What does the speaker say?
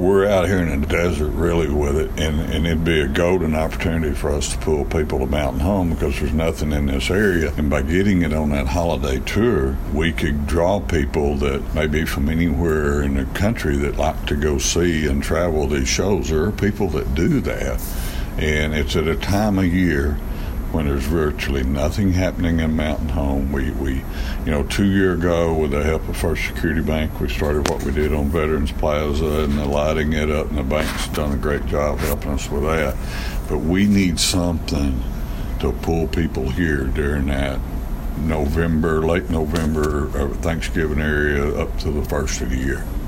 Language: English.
we're out here in the desert really with it, and it'd be a golden opportunity for us to pull people to Mountain Home because there's nothing in this area. And by getting it on that holiday tour, we could draw people that may be from anywhere in the country that like to go see and travel these shows. There are people that do that, and it's at a time of year when there's virtually nothing happening in Mountain Home. We 2 years ago, with the help of First Security Bank, we started what we did on Veterans Plaza and the lighting it up, and the bank's done a great job helping us with that. But we need something to pull people here during that late November, Thanksgiving area up to the first of the year.